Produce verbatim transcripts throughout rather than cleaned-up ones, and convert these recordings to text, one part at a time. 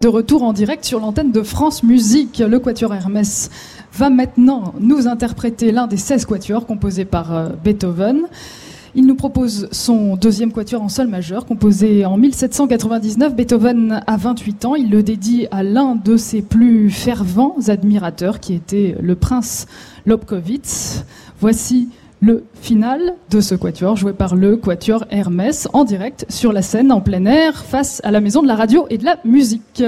De retour en direct sur l'antenne de France Musique, le Quatuor Hermès va maintenant nous interpréter l'un des seize quatuors composés par euh, Beethoven. Il nous propose son deuxième quatuor en sol majeur, composé en mille sept cent quatre-vingt-dix-neuf. Beethoven a vingt-huit ans. Il le dédie à l'un de ses plus fervents admirateurs, qui était le prince Lobkowitz. Voici le final de ce quatuor, joué par le Quatuor Hermès, en direct sur la scène, en plein air, face à la Maison de la Radio et de la Musique.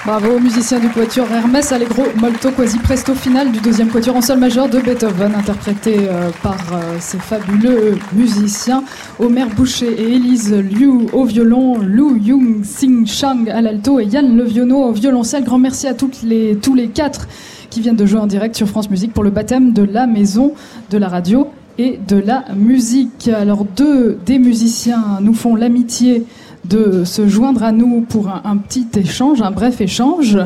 Bravo aux musiciens du quatuor Hermès, Allegro molto quasi presto finale du deuxième quatuor en sol majeur de Beethoven, interprété euh, par euh, ces fabuleux musiciens Omer Boucher et Élise Liu au violon, Lu Yung Sing Chang à l'alto et Yann Levionneau au violoncelle. Grand merci à toutes les, tous les quatre qui viennent de jouer en direct sur France Musique pour le baptême de la maison de la radio et de la musique. Alors deux des musiciens nous font l'amitié de se joindre à nous pour un, un petit échange, un bref échange.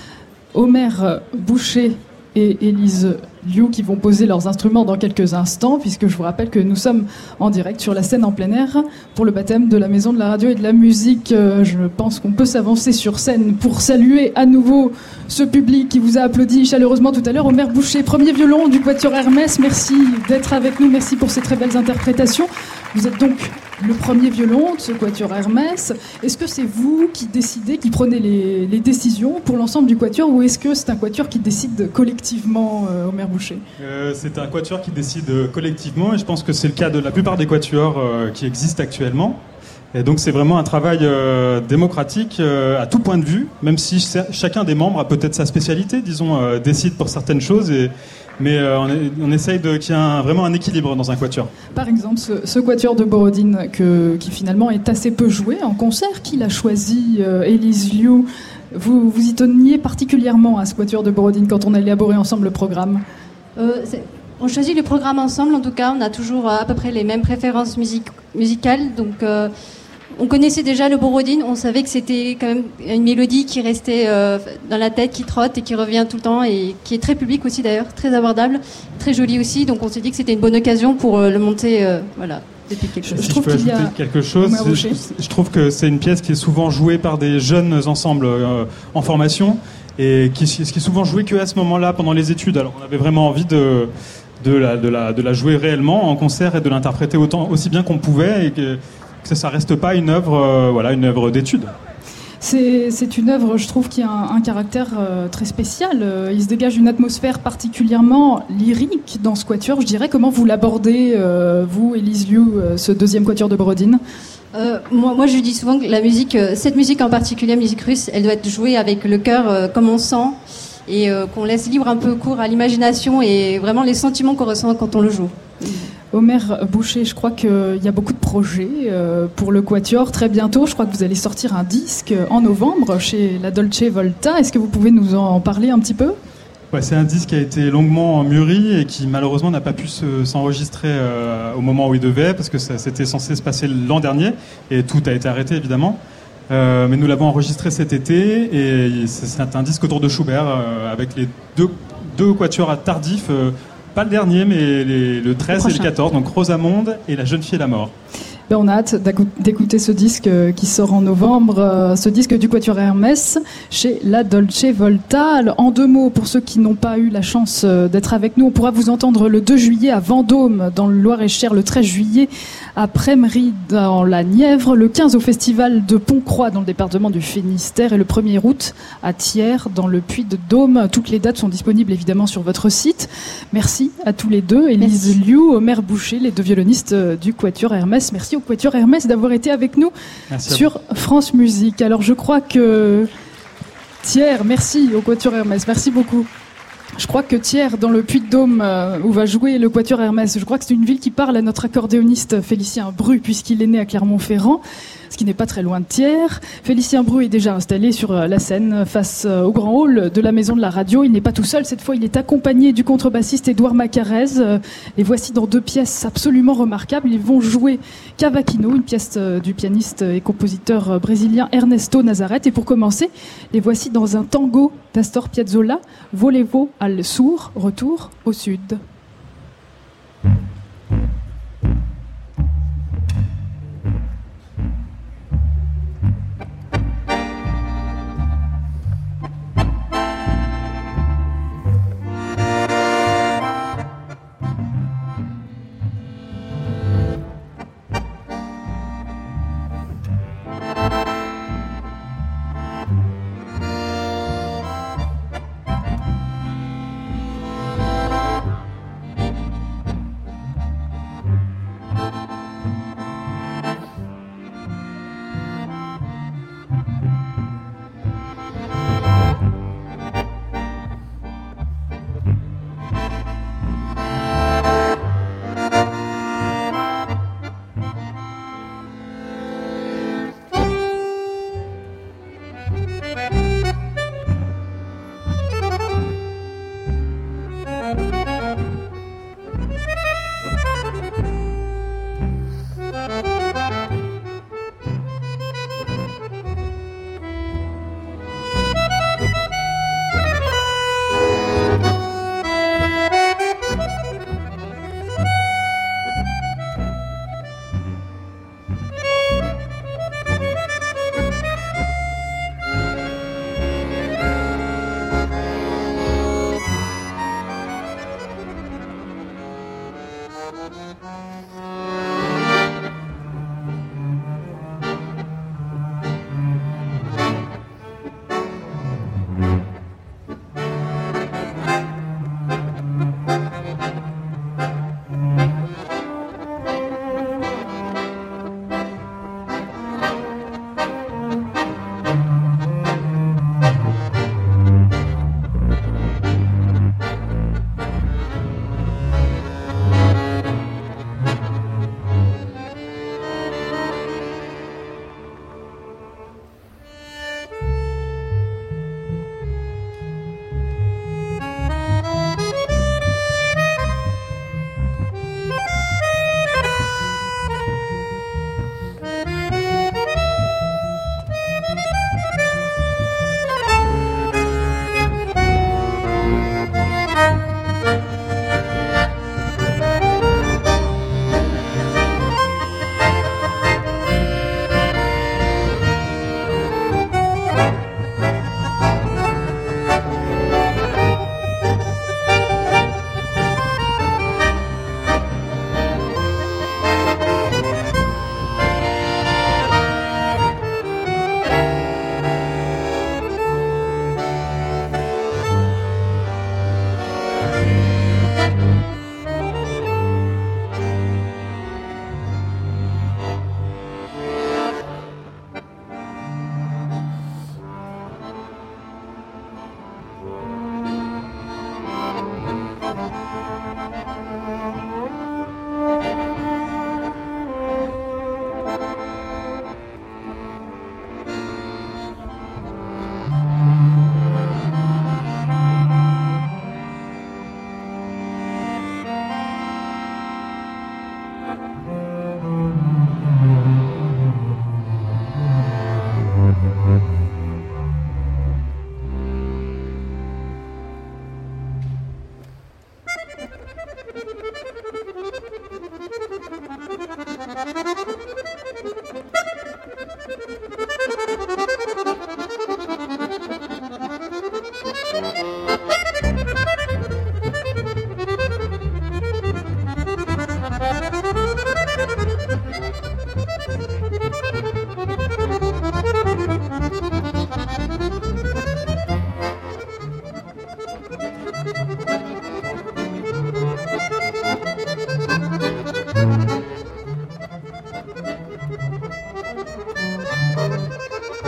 Omer Boucher et Élise Liu qui vont poser leurs instruments dans quelques instants, puisque je vous rappelle que nous sommes en direct sur la scène en plein air pour le baptême de la maison de la radio et de la musique. Je pense qu'on peut s'avancer sur scène pour saluer à nouveau ce public qui vous a applaudi chaleureusement tout à l'heure. Omer Boucher, premier violon du quatuor Hermès, merci d'être avec nous, merci pour ces très belles interprétations. Vous êtes donc le premier violon de ce quatuor Hermès. Est-ce que c'est vous qui décidez, qui prenez les, les décisions pour l'ensemble du quatuor, ou est-ce que c'est un quatuor qui décide collectivement, euh, Omer Boucher ? euh, C'est un quatuor qui décide collectivement, et je pense que c'est le cas de la plupart des quatuors euh, qui existent actuellement. Et donc c'est vraiment un travail euh, démocratique euh, à tout point de vue, même si ch- chacun des membres a peut-être sa spécialité, disons, euh, décide pour certaines choses, et, mais euh, on, est, on essaye de, qu'il y ait un, vraiment un équilibre dans un quatuor. Par exemple, ce, ce quatuor de Borodine que, qui finalement est assez peu joué en concert, qui l'a choisi, euh, Élise Liu, vous, vous y teniez particulièrement à ce quatuor de Borodine quand on a élaboré ensemble le programme ? euh, c'est... On choisit le programme ensemble, en tout cas, on a toujours à peu près les mêmes préférences music- musicales, donc... Euh On connaissait déjà le Borodine, on savait que c'était quand même une mélodie qui restait euh, dans la tête, qui trotte et qui revient tout le temps et qui est très publique aussi d'ailleurs, très abordable, très jolie aussi. Donc on s'est dit que c'était une bonne occasion pour euh, le monter, euh, voilà, depuis quelque chose. Si je, je trouve peux ajouter a... quelque chose, je, je trouve que c'est une pièce qui est souvent jouée par des jeunes ensembles euh, en formation et qui, qui est souvent jouée qu'à ce moment-là pendant les études. Alors on avait vraiment envie de de la de la de la jouer réellement en concert et de l'interpréter autant aussi bien qu'on pouvait et que que ça ne reste pas une œuvre, euh, voilà, une œuvre d'étude. C'est, c'est une œuvre, je trouve, qui a un, un caractère euh, très spécial. Euh, il se dégage une atmosphère particulièrement lyrique dans ce quatuor, je dirais. Comment vous l'abordez, euh, vous, Élise Liu, euh, ce deuxième quatuor de Borodine ? euh, moi, moi, je dis souvent que la musique, euh, cette musique en particulier, musique russe, elle doit être jouée avec le cœur euh, comme on sent, et euh, qu'on laisse libre un peu cours à l'imagination et vraiment les sentiments qu'on ressent quand on le joue. Omer Boucher, je crois qu'il y a beaucoup de projets euh, pour le quatuor. Très bientôt, je crois que vous allez sortir un disque en novembre chez la Dolce Volta. Est-ce que vous pouvez nous en parler un petit peu ? Ouais, c'est un disque qui a été longuement mûri et qui malheureusement n'a pas pu se, s'enregistrer euh, au moment où il devait, parce que ça, c'était censé se passer l'an dernier et tout a été arrêté évidemment. Euh, mais nous l'avons enregistré cet été et c'est, c'est un disque autour de Schubert euh, avec les deux, deux quatuors tardifs. Euh, Pas le dernier, mais les, le treize le et le quatorze, donc Rosamonde et La jeune fille et la mort. Ben on a hâte d'écouter ce disque qui sort en novembre, ce disque du quatuor Hermès chez la Dolce Volta. En deux mots, pour ceux qui n'ont pas eu la chance d'être avec nous, on pourra vous entendre le deux juillet à Vendôme, dans le Loir-et-Cher, le treize juillet à Prémery, dans la Nièvre, le quinze au festival de Pont-Croix, dans le département du Finistère, et le premier août à Thiers, dans le Puy-de-Dôme. Toutes les dates sont disponibles évidemment sur votre site. Merci à tous les deux, Élise Liu, Omer Boucher, les deux violonistes du quatuor Hermès. Merci au quatuor Hermès d'avoir été avec nous merci sur France Musique. Alors je crois que Thiers, merci au quatuor Hermès, merci beaucoup. Je crois que Thiers, dans le Puy-de-Dôme, euh, où va jouer le quatuor Hermès, je crois que c'est une ville qui parle à notre accordéoniste Félicien Bru, puisqu'il est né à Clermont-Ferrand, ce qui n'est pas très loin de Thiers. Félicien Bru est déjà installé sur la scène face au grand hall de la maison de la radio. Il n'est pas tout seul, cette fois il est accompagné du contrebassiste Édouard Macarez. Les voici dans deux pièces absolument remarquables. Ils vont jouer Cavaquinho, une pièce du pianiste et compositeur brésilien Ernesto Nazareth. Et pour commencer, les voici dans un tango d'Astor Piazzolla, Volevo al Sur, retour au sud.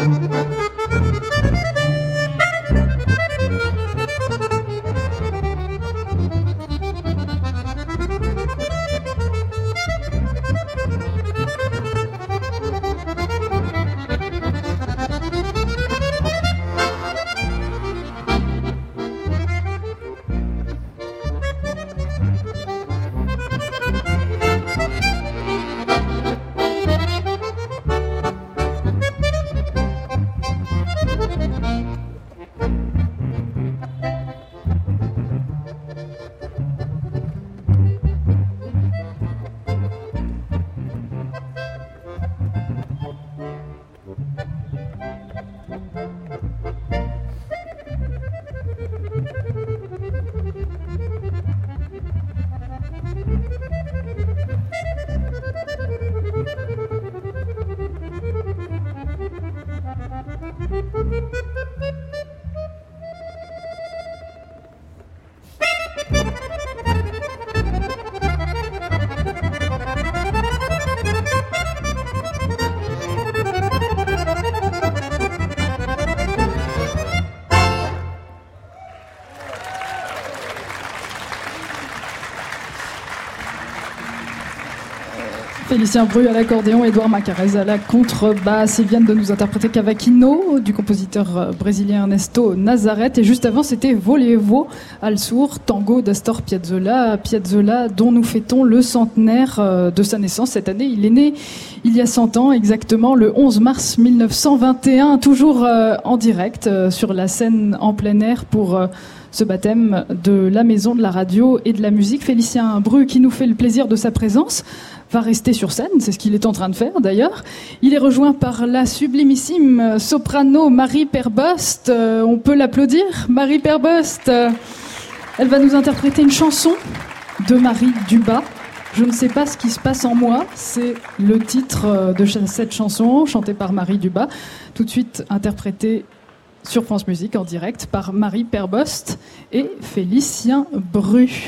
Félicien Bru à l'accordéon, Édouard Macarez à la contrebasse. Ils viennent de nous interpréter Cavaquinho du compositeur brésilien Ernesto Nazareth. Et juste avant, c'était Volevo al Sur, tango d'Astor Piazzolla. Piazzolla, dont nous fêtons le centenaire de sa naissance cette année. Il est né il y a cent ans, exactement le onze mars mille neuf cent vingt et un, toujours en direct sur la scène en plein air pour ce baptême de la Maison de la Radio et de la Musique. Félicien Bru, qui nous fait le plaisir de sa présence, va rester sur scène, c'est ce qu'il est en train de faire d'ailleurs. Il est rejoint par la sublimissime soprano Marie Perbost. Euh, on peut l'applaudir, Marie Perbost. Euh, elle va nous interpréter une chanson de Marie Dubas. Je ne sais pas ce qui se passe en moi, c'est le titre de cette chanson, chantée par Marie Dubas, tout de suite interprétée sur France Musique en direct par Marie Perbost et Félicien Bru.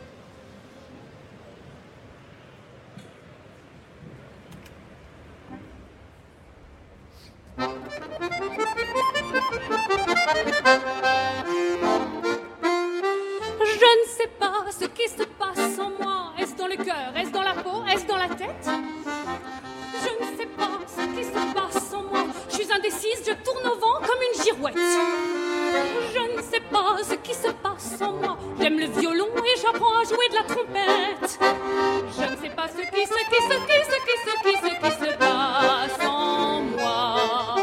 Je ne sais pas ce qui se passe en moi. Est-ce dans le cœur? Est-ce dans la peau? Est-ce dans la tête? Je ne sais pas ce qui se passe en moi. Je suis indécise, je tourne au vent comme une girouette. Je ne sais pas ce qui se passe en moi. J'aime le violon et j'apprends à jouer de la trompette. Je ne sais pas ce qui, ce qui, ce qui, ce qui, ce qui, ce qui se passe en moi.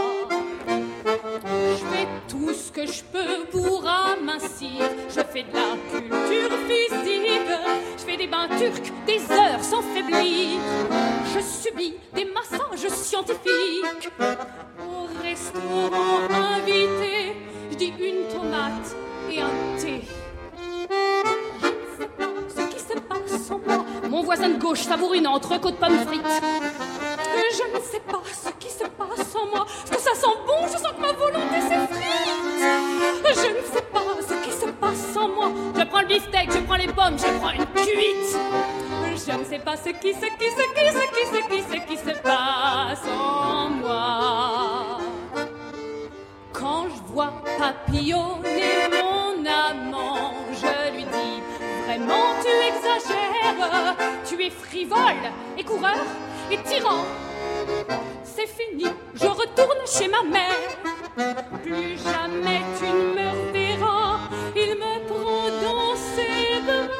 Je fais tout ce que je peux pour amincir. Je fais de la culture physique. Je fais des bains turcs, des heures sans faiblir. Je subis des massages scientifiques. Au restaurant invité, je dis une tomate et un thé. Je ne sais pas ce qui se passe en moi. Mon voisin de gauche savoure une entrecôte pommes frites. Je ne sais pas ce qui se passe en moi. Est-ce que ça sent bon? Je sens que ma volonté s'effrite. Je ne sais pas ce qui se passe en moi. Je prends le beefsteak, je prends les pommes, je prends une cuite. Je ne sais pas ce qui, ce qui, ce qui, ce qui, ce qui, ce qui se passe en moi. Quand je vois papillonner mon amant, je lui dis vraiment tu exagères. Tu es frivole et coureur et tyran. C'est fini, je retourne chez ma mère. Plus jamais tu ne me verras. Il me prend dans ses bras.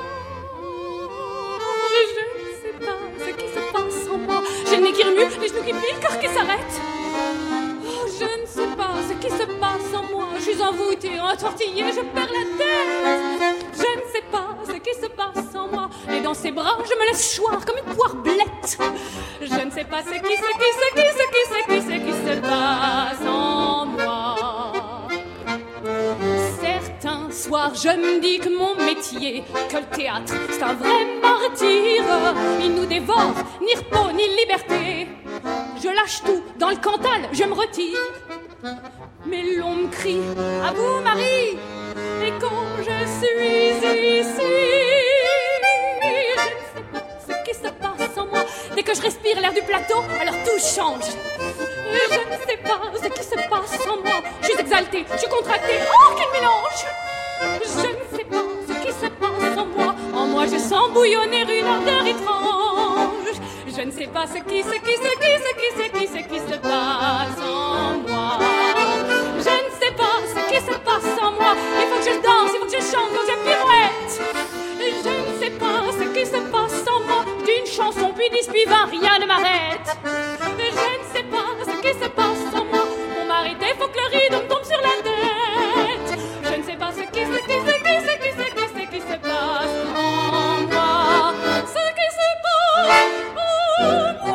Je ne sais pas ce qui se passe en moi. J'ai le nez qui remue, les genoux qui plient, le cœur qui s'arrête. Oh, je ne sais pas ce qui se passe en moi. Je suis envoûtée, entortillée, je perds la tête. Je ne sais pas ce qui se passe en moi. Et dans ses bras, je me laisse choir comme une poire blette. Je ne sais pas ce qui, ce qui, ce qui, ce qui, ce qui, ce qui se passe en moi. Certains soirs, je me dis que mon métier, que le théâtre, c'est un vrai martyre. Il nous dévore, ni repos, ni liberté. Je lâche tout, dans le Cantal, je me retire. Mais l'on me crie, à vous Marie. Et quand je suis ici, je ne sais pas ce qui se passe en moi. Dès que je respire l'air du plateau, alors tout change. Je ne sais pas ce qui se passe exaltée, je suis contractée, oh quel mélange! Je ne sais pas ce qui se passe en moi, en moi je sens bouillonner une ardeur étrange. Je ne sais pas ce qui, ce qui, ce qui, ce qui, ce qui, ce qui se passe en moi. Je ne sais pas ce qui se passe en moi, il faut que je danse, il faut que je chante, il faut que je pirouette. Je ne sais pas ce qui se passe en moi, d'une chanson puis dix puis vingt, rien ne m'arrête. Je ne sais pas ce qui se passe en moi, pour m'arrêter faut que le rideau me tombe sur la tête. Je ne sais pas ce qui, ce qui, ce qui, ce qui, ce qui, ce qui se passe en moi, ce qui se passe en moi.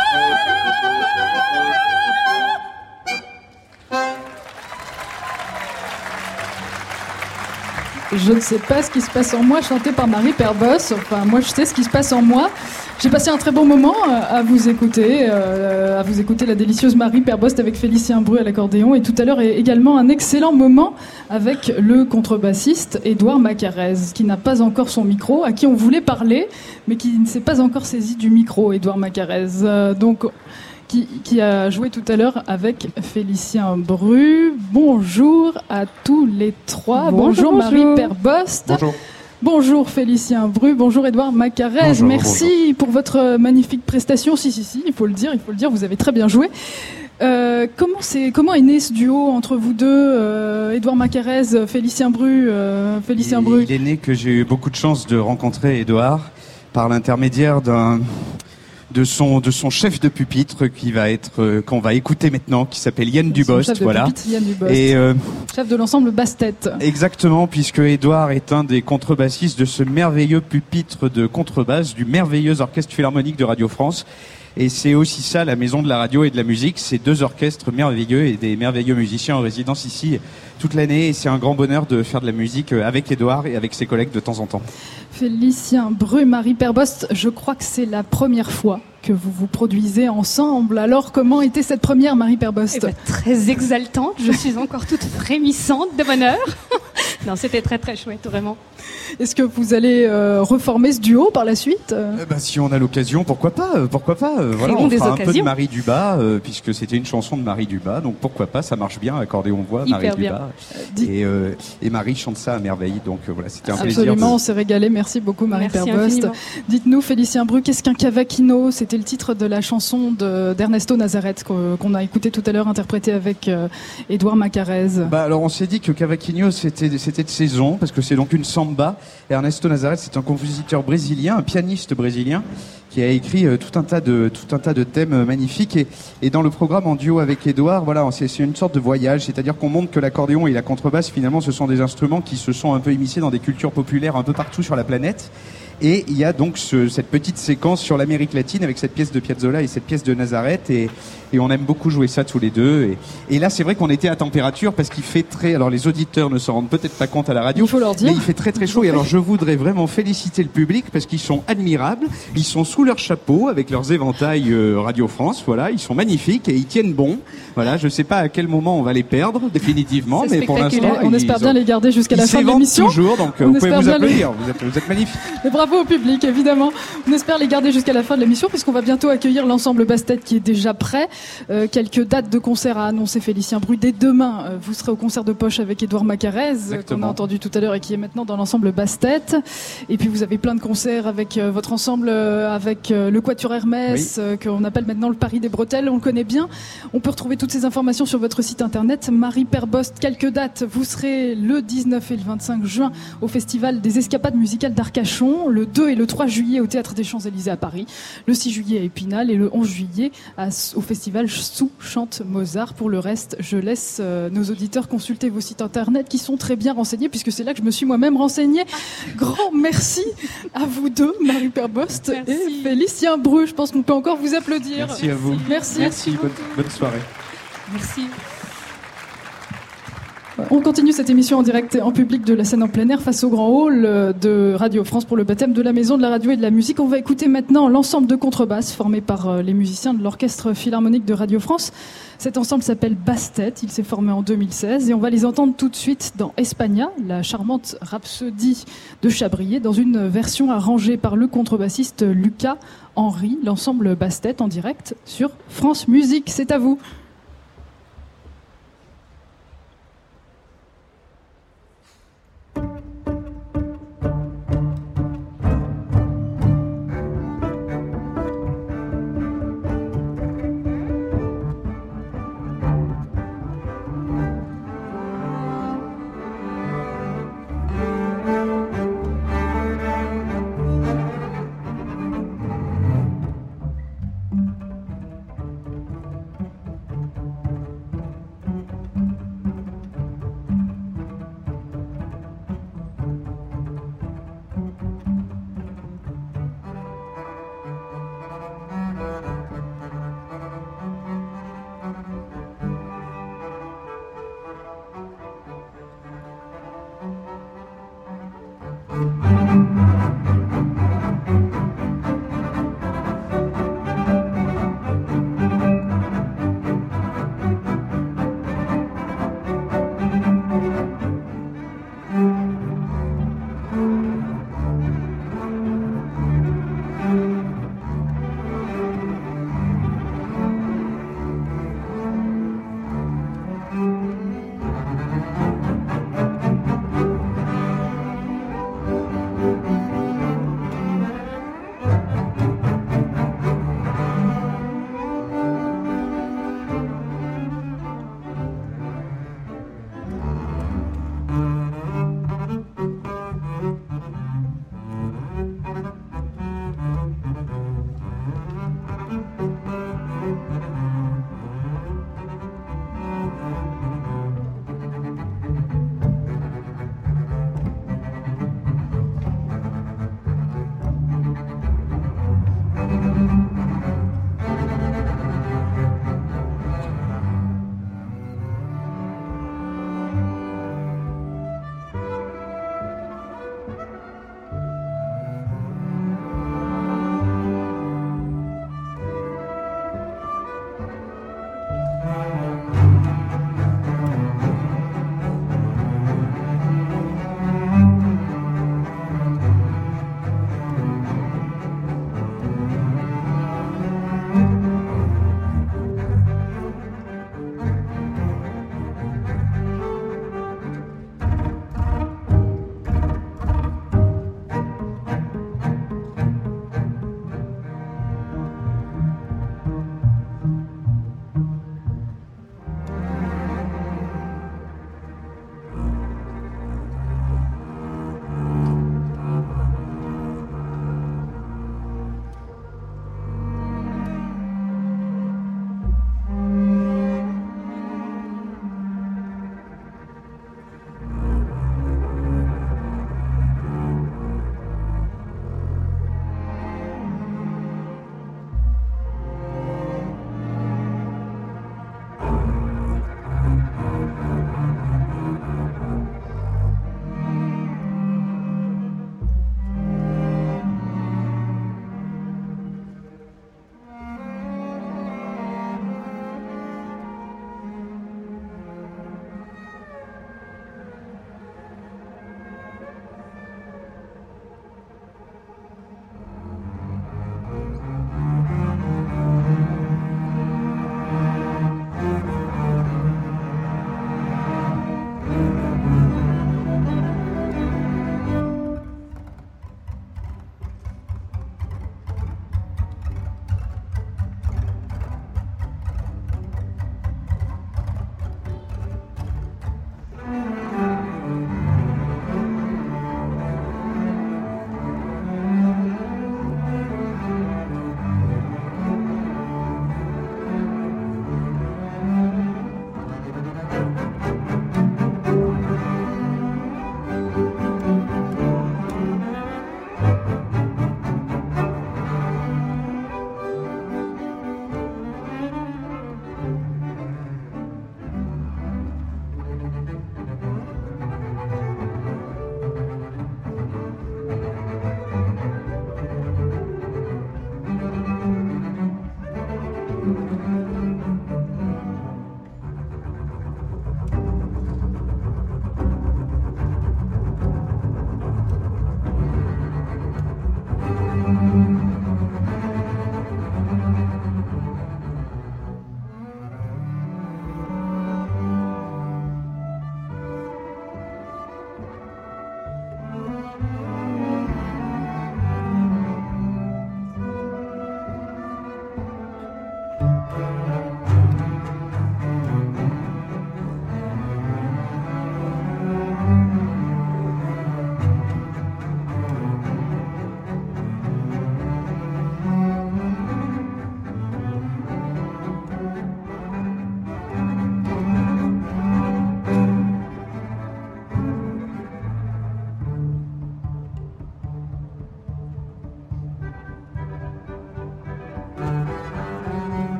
Je ne sais pas ce qui se passe en moi, chanté par Marie Perbost. Enfin, moi, je sais ce qui se passe en moi. J'ai passé un très bon moment à vous écouter, euh, à vous écouter la délicieuse Marie Perbost avec Félicien Bru à l'accordéon, et tout à l'heure également un excellent moment avec le contrebassiste Édouard Macarez, qui n'a pas encore son micro, à qui on voulait parler, mais qui ne s'est pas encore saisi du micro, Édouard Macarez. Euh, donc, Qui, qui a joué tout à l'heure avec Félicien Bru. Bonjour à tous les trois. Bonjour, bonjour Marie Perbost. Bonjour. Bonjour Félicien Bru. Bonjour Édouard Macarez. Bonjour, Merci bonjour. pour votre magnifique prestation. Si, si, si, il faut le dire, il faut le dire, vous avez très bien joué. Euh, comment, c'est, comment est né ce duo entre vous deux, euh, Édouard Macarez, Félicien Bru, euh, Félicien Bru? Il est né que j'ai eu beaucoup de chance de rencontrer Édouard par l'intermédiaire d'un... de son de son chef de pupitre qui va être euh, qu'on va écouter maintenant, qui s'appelle Yann Dubost, chef de voilà. pupitre, Yann Dubost. Et euh, chef de l'ensemble Bastet. Exactement, puisque Édouard est un des contrebassistes de ce merveilleux pupitre de contrebasse du merveilleux orchestre philharmonique de Radio France. Et c'est aussi ça, la maison de la radio et de la musique, c'est deux orchestres merveilleux et des merveilleux musiciens en résidence ici toute l'année. Et c'est un grand bonheur de faire de la musique avec Édouard et avec ses collègues de temps en temps. Félicien Bru, Marie Perbost, je crois que c'est la première fois que vous vous produisez ensemble. Alors, comment était cette première, Marie Perbost? Eh ben, très exaltante, je suis encore toute frémissante de bonheur. Non, c'était très très chouette, vraiment. Est-ce que vous allez euh, reformer ce duo par la suite? Eh ben, si on a l'occasion, pourquoi pas, euh, pourquoi pas. Euh, voilà, on fera un peu de Marie Dubas, euh, puisque c'était une chanson de Marie Dubas, donc pourquoi pas, ça marche bien, accordéon-voix, Marie Dubas. Et, euh, et Marie chante ça à merveille, donc euh, voilà, c'était un Absolument, plaisir. Absolument, de... on s'est régalé, merci beaucoup Marie merci Perbost. Infiniment. Dites-nous, Félicien Bru, qu'est-ce qu'un cavaquinho? C'était le titre de la chanson de, d'Ernesto Nazareth qu'on a écouté tout à l'heure, interprétée avec euh, Édouard Macarez. Bah alors on s'est dit que cavaquinho c'était, c'était de saison, parce que c'est donc une samba. Et Ernesto Nazareth, c'est un compositeur brésilien, un pianiste brésilien, qui a écrit euh, tout un tas de tout un tas de thèmes euh, magnifiques. Et, et dans le programme en duo avec Édouard, voilà, c'est, c'est une sorte de voyage, c'est-à-dire qu'on montre que l'accordéon et la contrebasse, finalement, ce sont des instruments qui se sont un peu immiscés dans des cultures populaires un peu partout sur la planète. Et il y a donc ce, cette petite séquence sur l'Amérique latine avec cette pièce de Piazzolla et cette pièce de Nazareth, et, et on aime beaucoup jouer ça tous les deux. Et, et là, c'est vrai qu'on était à température parce qu'il fait très... Alors les auditeurs ne s'en rendent peut-être pas compte à la radio, il faut leur dire. Mais il fait très très chaud. Et alors je voudrais vraiment féliciter le public parce qu'ils sont admirables. Ils sont sous leur chapeau avec leurs éventails euh, Radio France. Voilà, ils sont magnifiques et ils tiennent bon. Voilà, je sais pas à quel moment on va les perdre définitivement, c'est mais pour l'instant, on espère bien ont... les garder jusqu'à la fin de l'émission. Toujours, donc on vous pouvez vous applaudir. Les... Vous êtes, vous êtes magnifiques. Bravo au public, évidemment. On espère les garder jusqu'à la fin de l'émission, puisqu'on va bientôt accueillir l'ensemble Bastet qui est déjà prêt. Euh, quelques dates de concert à annoncer, Félicien Bru. Dès demain, euh, vous serez au concert de poche avec Édouard Macarez, qu'on a entendu tout à l'heure et qui est maintenant dans l'ensemble Bastet. Et puis vous avez plein de concerts avec euh, votre ensemble, euh, avec euh, le Quatuor Hermès, oui. euh, qu'on appelle maintenant le Paris des Bretelles. On le connaît bien. On peut retrouver toutes ces informations sur votre site internet. Marie Perbost, quelques dates. Vous serez le dix-neuf et le vingt-cinq juin au Festival des Escapades musicales d'Arcachon, le deux et le trois juillet au Théâtre des Champs-Élysées à Paris, le six juillet à Épinal et le onze juillet à, au Festival Sous Chante Mozart. Pour le reste, je laisse euh, nos auditeurs consulter vos sites internet qui sont très bien renseignés, puisque c'est là que je me suis moi-même renseignée. Grand merci à vous deux, Marie Perbost merci. Et Félicien Bru. Je pense qu'on peut encore vous applaudir. Merci à vous. Merci. Merci. Bonne, bonne soirée. Merci. On continue cette émission en direct en public de la scène en plein air face au grand hall de Radio France pour le baptême de la maison de la radio et de la musique. On va écouter maintenant l'ensemble de contrebasse formé par les musiciens de l'orchestre philharmonique de Radio France. Cet ensemble s'appelle Bastet, il s'est formé en deux mille seize et on va les entendre tout de suite dans Espagna, la charmante rhapsodie de Chabrier, dans une version arrangée par le contrebassiste Lucas Henry, l'ensemble Bastet en direct sur France Musique. C'est à vous. Thank you.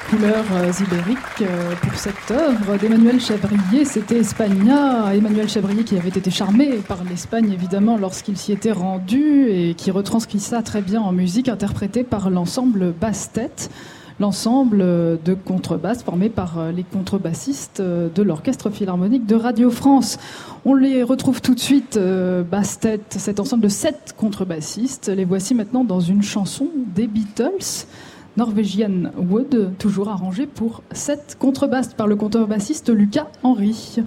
couleurs euh, ibériques euh, pour cette œuvre d'Emmanuel Chabrier. C'était Espagna, Emmanuel Chabrier qui avait été charmé par l'Espagne évidemment lorsqu'il s'y était rendu et qui retranscrit ça très bien en musique, interprété par l'ensemble Basse-Tête, l'ensemble de contrebasses formé par les contrebassistes de l'Orchestre Philharmonique de Radio France. On les retrouve tout de suite, euh, Basse-Tête, cet ensemble de sept contrebassistes. Les voici maintenant dans une chanson des Beatles, Norwegian Wood, toujours arrangée pour sept contrebasses par le contrebassiste Lucas Henry.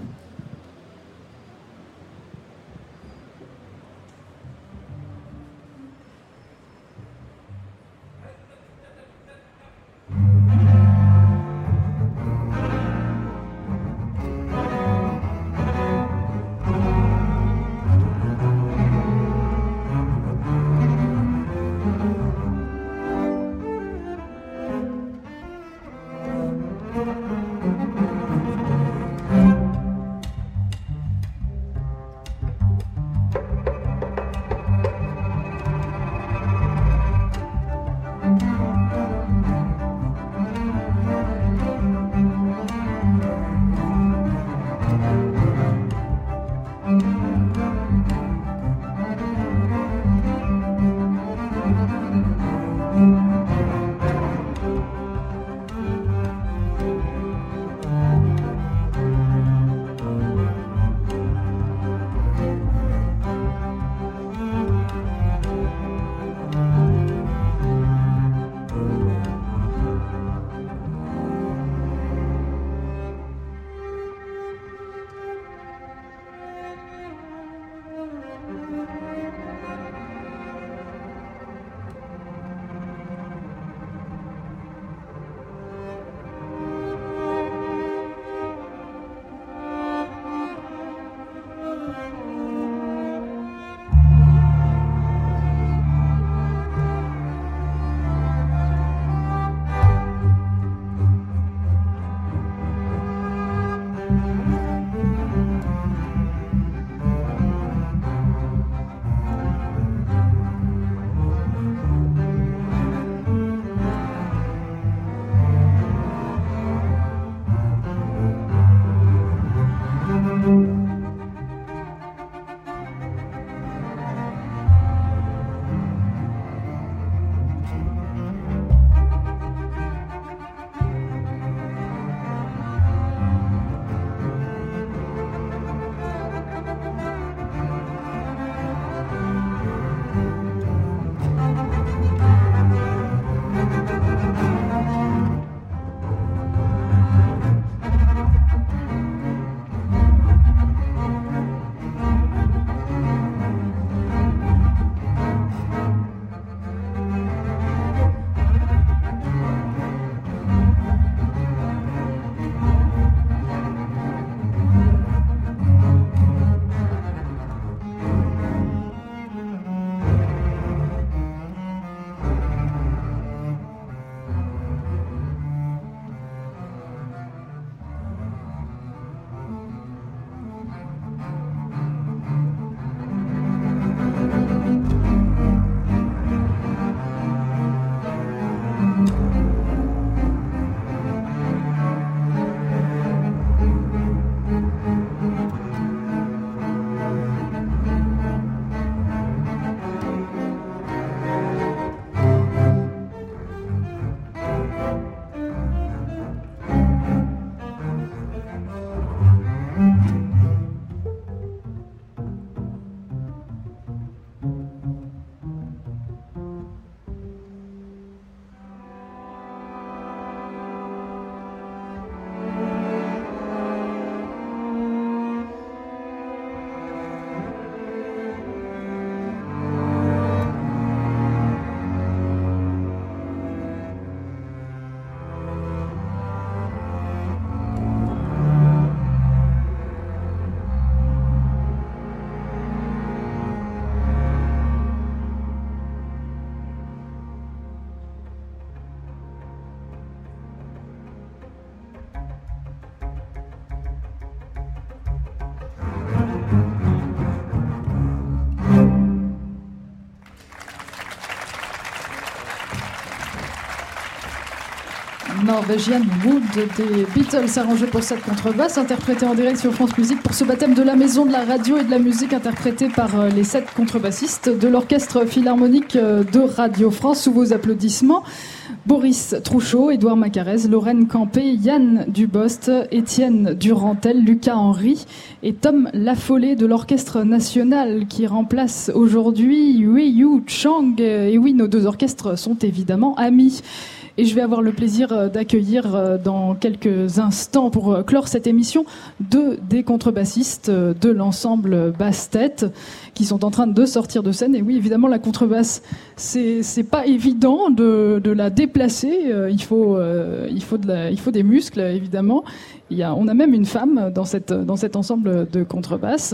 Norwegian Wood des Beatles, arrangé pour cette contrebasse, interprété en direct sur France Musique pour ce baptême de la maison de la radio et de la musique, interprété par les sept contrebassistes de l'Orchestre Philharmonique de Radio France. Sous vos applaudissements, Boris Trouchot, Édouard Macarez, Lorraine Campé, Yann Dubost, Étienne Durantel, Lucas Henry et Tom Lafollet de l'Orchestre National qui remplace aujourd'hui Wei-Yu Chang. Et oui, nos deux orchestres sont évidemment amis. Et je vais avoir le plaisir d'accueillir dans quelques instants, pour clore cette émission, deux des contrebassistes de l'ensemble Basse-Tête qui sont en train de sortir de scène. Et oui, évidemment, la contrebasse, c'est, c'est pas évident de, de la déplacer. Il faut, il faut, de la, il faut des muscles, évidemment. Il y a, on a même une femme dans, cette, dans cet ensemble de contrebasse.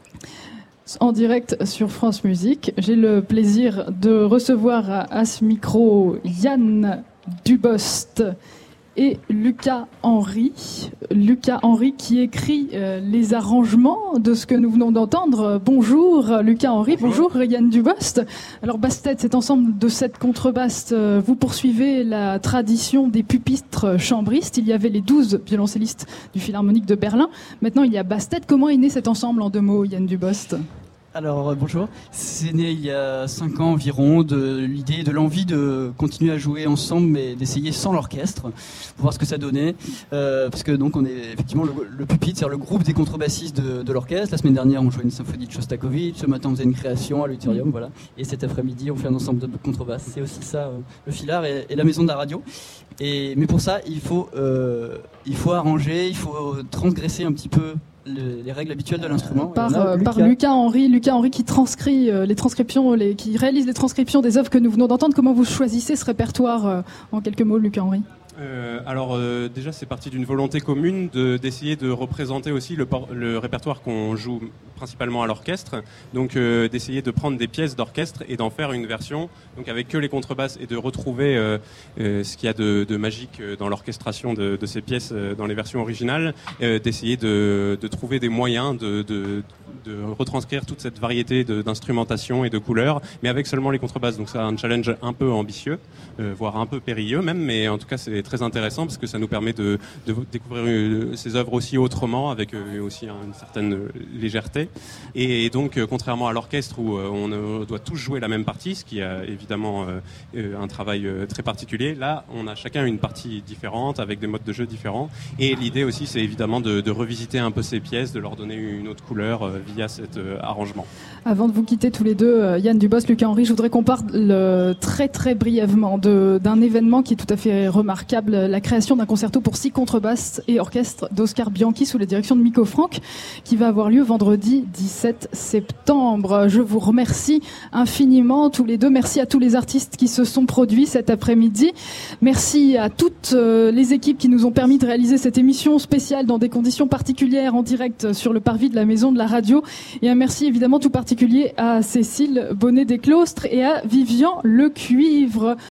En direct sur France Musique, j'ai le plaisir de recevoir à, à ce micro Yann Dubost et Lucas Henry. Lucas Henry qui écrit euh, les arrangements de ce que nous venons d'entendre. Bonjour Lucas Henry, bonjour, bonjour Yann Dubost. Alors Basse-Tête, cet ensemble de sept contrebasses, euh, vous poursuivez la tradition des pupitres chambristes. Il y avait les douze violoncellistes du Philharmonique de Berlin. Maintenant il y a Basse-Tête. Comment est né cet ensemble en deux mots, Yann Dubost ? Alors euh, bonjour, c'est né il y a cinq ans environ de l'idée, de l'envie de continuer à jouer ensemble mais d'essayer sans l'orchestre pour voir ce que ça donnait, euh, parce que donc on est effectivement le, le pupitre, c'est-à-dire le groupe des contrebassistes de, de l'orchestre. La semaine dernière on jouait une symphonie de Shostakovich, ce matin on faisait une création à l'Auditorium, voilà, et cet après-midi on fait un ensemble de contrebasses. C'est aussi ça, euh, le Philhar et, et la maison de la radio. Et, mais pour ça il faut, euh, il faut arranger, il faut transgresser un petit peu Le, les règles habituelles de l'instrument. Par, euh, Lucas. par Lucas Henry, Lucas Henry qui transcrit euh, les transcriptions, les, qui réalise les transcriptions des œuvres que nous venons d'entendre. Comment vous choisissez ce répertoire euh, en quelques mots, Lucas Henry ? Euh, alors euh, déjà c'est parti d'une volonté commune de, d'essayer de représenter aussi le, le répertoire qu'on joue principalement à l'orchestre, donc euh, d'essayer de prendre des pièces d'orchestre et d'en faire une version donc avec que les contrebasses et de retrouver euh, euh, ce qu'il y a de, de magique dans l'orchestration de, de ces pièces euh, dans les versions originales, euh, d'essayer de, de trouver des moyens de, de, de retranscrire toute cette variété de, d'instrumentation et de couleurs, mais avec seulement les contrebasses. Donc c'est un challenge un peu ambitieux, euh, voire un peu périlleux même, mais en tout cas c'est très intéressant parce que ça nous permet de, de découvrir euh, ces œuvres aussi autrement, avec euh, aussi une certaine légèreté. Et, et donc, euh, contrairement à l'orchestre où euh, on euh, doit tous jouer la même partie, ce qui est évidemment euh, euh, un travail euh, très particulier, là, on a chacun une partie différente, avec des modes de jeu différents. Et l'idée aussi, c'est évidemment de, de revisiter un peu ces pièces, de leur donner une autre couleur euh, via cet euh, arrangement. Avant de vous quitter tous les deux, euh, Yann Dubost, Lucas Henry, je voudrais qu'on parle euh, très très brièvement de, d'un événement qui est tout à fait remarquable, la création d'un concerto pour six contrebasses et orchestre d'Oscar Bianchi sous la direction de Miko Franck, qui va avoir lieu vendredi dix-sept septembre. Je vous remercie infiniment tous les deux. Merci à tous les artistes qui se sont produits cet après-midi. Merci à toutes les équipes qui nous ont permis de réaliser cette émission spéciale dans des conditions particulières en direct sur le parvis de la Maison de la Radio. Et un merci évidemment tout particulier à Cécile Bonnet-Desclostres et à Vivian Lecuivre.